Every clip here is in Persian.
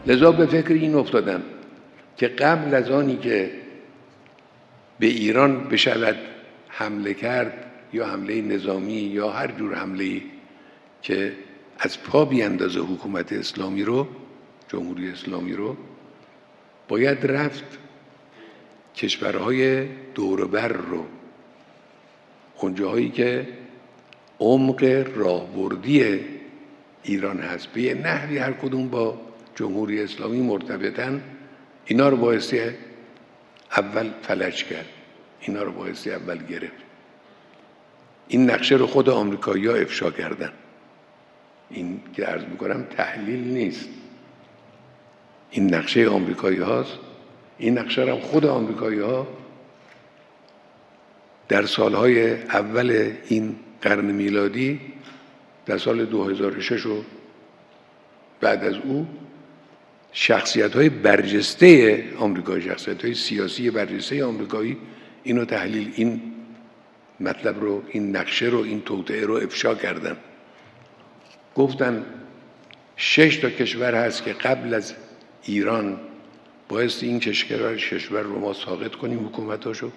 لذا به فکر این افتادم که قبل از آنی که به ایران بشود حمله کرد، یا حمله نظامی یا هر جور حمله‌ای که از پا بیاندازه حکومت اسلامی رو، جمهوری اسلامی رو، باید رفت کشورهای دور و بر رو، اونجاهایی که عمق راهبردی ایران هست به یه نحوی هر کدوم با جمهوری اسلامی مرتبطن، اینا رو بایستی اول فلج کرد، اینا رو بایستی اول گرفت. این نقشه رو خود آمریکایی‌ها افشا کردن. این که عرض می‌کنم تحلیل نیست، این نقشه آمریکایی هاست. این نقشه رو خود آمریکایی ها در سالهای اول این قرن میلادی، در سال 2006 و بعد از او، شخصیت‌های برجسته آمریکایی، شخصیت‌های سیاسی برجسته آمریکایی اینو تحلیل، این مطلب رو، این نقشه رو، این توطئه رو افشا کردن. گفتن 6 تا کشور هست که قبل از ایران بایستی این کشور رو ما ساقط کنیم، حکومتاشو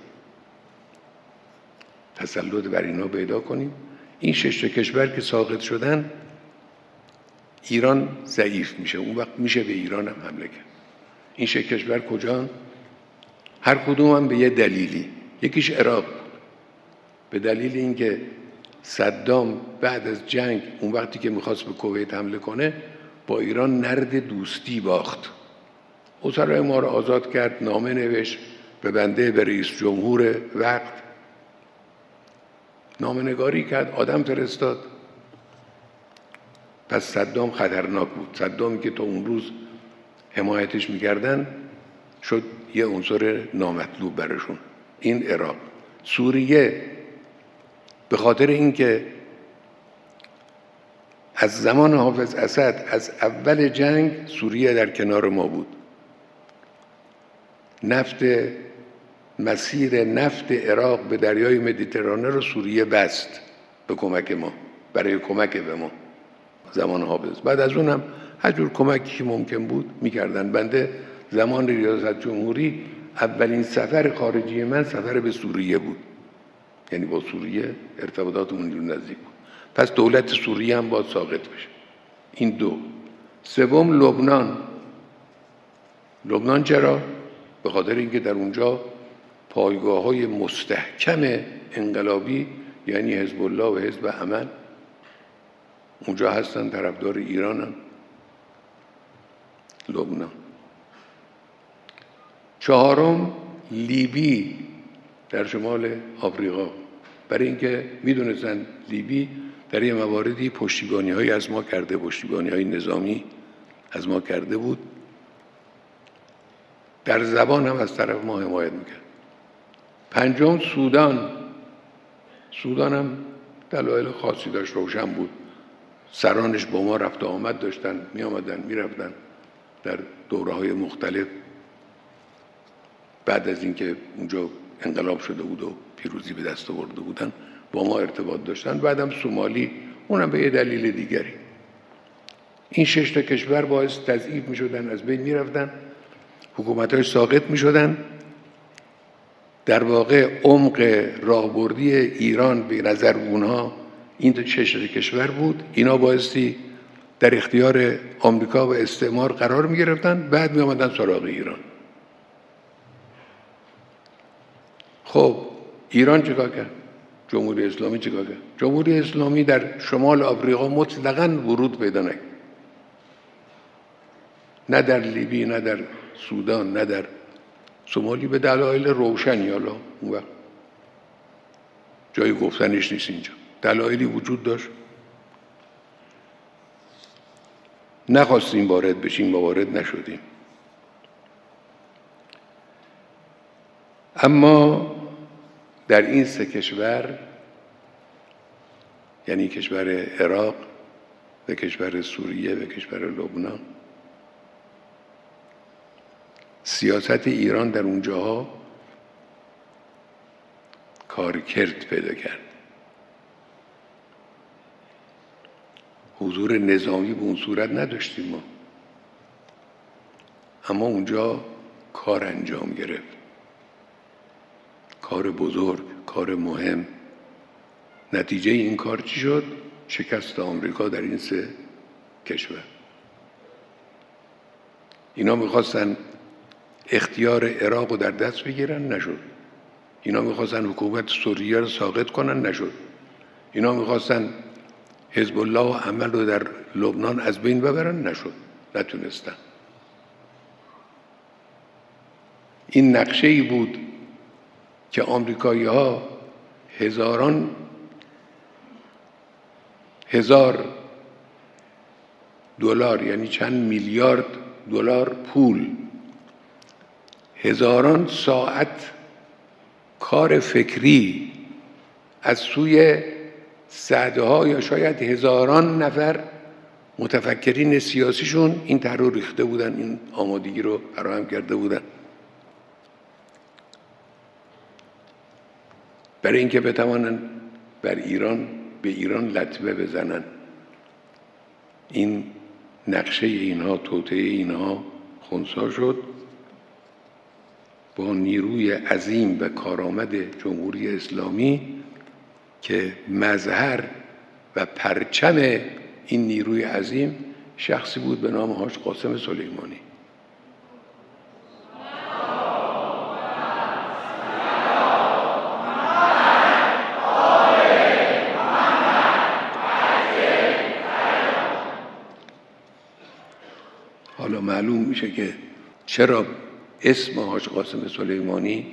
تسلط بر اینا پیدا کنیم. این 6 تا کشور که ساقط شدن، ایران ضعیف میشه، اون وقت میشه به ایران هم حمله کرد. این 6 کشور کجان؟ هر کدوم هم به یه دلیلی. یکیش عراق، به دلیل اینکه صدام بعد از جنگ اون وقتی که میخواست به کویت حمله کنه با ایران نرد دوستی باخت. اسرای ما رو آزاد کرد، نامه نوشت به بنده، به رئیس جمهور وقت نامه نگاری کرد، آدم فرستاد. پس صدام خطرناک بود. صدامی که تا اون روز حمایتش میکردن شد یه عنصر نامطلوب برشون. این عراق. سوریه به خاطر اینکه از زمان حافظ اسد، از اول جنگ سوریه در کنار ما بود، مسیر نفت عراق به دریای مدیترانه رو سوریه بست به کمک ما، برای کمک به ما زمان حافظ. بعد از اونم هر جور کمکی که ممکن بود میکردن. بنده زمان ریاست جمهوری اولین سفر خارجی من سفر به سوریه بود، یعنی با سوریه ارتباطاتمون رو نزدیک بود. پس دولت سوریه هم باید ساقط بشه. این دو. سوم لبنان چرا؟ به خاطر اینکه در اونجا پایگاه‌های مستحکم انقلابی، یعنی حزب الله و حزب امن اونجا هستن، طرفدار ایران هم. لبنان. چهارم لیبی در شمال آفریقا، برای اینکه میدونستن لیبی در یه مواردی پشتیبانی‌هایی از ما کرده، پشتیبانی‌های نظامی از ما کرده بود، در زبان هم از طرف ما حمایت میکرد. پنجم سودان هم دلایل خاصی داشت، روشن بود. سرانش با ما رفت و آمد داشتن، می آمدن می رفتن در دوره‌های مختلف. بعد از اینکه اونجا انقلاب شده بود و پیروزی به دست آورده بودن با ما ارتباط داشتن. بعدم سومالی، اونم به یه دلیل دیگری. این 6 تا کشور باعث تضعیف می شدن، از بین می رفتن، حکومت‌های ساقط می شدن. در واقع عمق راهبردی ایران به نظر اونها این 6 تا کشور بود. اینا بایستی در اختیار آمریکا و استعمار قرار می گرفتن، بعد می آمدن سراغ ایران. خب ایران چیکار کرد؟ جمهوری اسلامی چیکار کرد؟ جمهوری اسلامی در شمال آفریقا مطلقاً ورود پیدا نکرد. نه در لیبی، نه در سودان، نه در سومالی، به دلایل روشنی. حالا اون وقت جای گفتنش نیست اینجا. دلایلی وجود داشت، نخواستیم وارد بشیم و وارد نشدیم. اما در این 3 کشور، یعنی کشور عراق و کشور سوریه و کشور لبنان، سیاست ایران در اونجاها کارکرد پیدا کرد. حضور نظامی به اون صورت نداشتیم ما. اما اونجا کار انجام گرفت، کار بزرگ، کار مهم. نتیجه این کار چی شد؟ شکست آمریکا در این 3 کشور. اینا میخواستن اختیار عراق رو در دست بگیرن، نشد. اینا میخواستن حکومت سوریه رو ساقط کنن، نشد. اینا میخواستن حزب الله و عمل رو در لبنان از بین ببرن، نشد. نتونستن. این نقشه‌ای بود که آمریکایی‌ها هزار دلار، یعنی چند میلیارد دلار پول، هزاران ساعت کار فکری از سوی صدها یا شاید هزاران نفر متفکرین سیاسیشون این طرح رو ریخته بودن، این آمادگی رو فراهم کرده بودن برای اینکه بتوانن به ایران لطمه بزنن. این نقشه اینها، توطئه اینها خنثی شد. با نیروی عظیم و کارآمد جمهوری اسلامی که مظهر و پرچم این نیروی عظیم شخصی بود به نام حاج قاسم سلیمانی. حالا معلوم میشه که چرا اسم حاج قاسم سلیمانی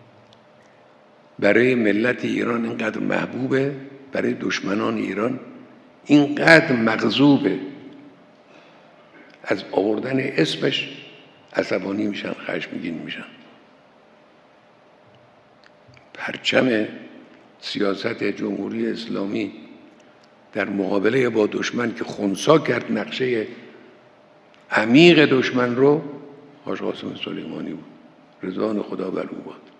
برای ملت ایران اینقدر محبوبه، برای دشمنان ایران اینقدر مغضوبه. از آوردن اسمش عصبانی میشن، خشمگین میشن. پرچم سیاست جمهوری اسلامی در مقابله با دشمن که خنثی کرد نقشه عمیق دشمن رو، حاج قاسم سلیمانی بود. رضوان خدا بر او باد.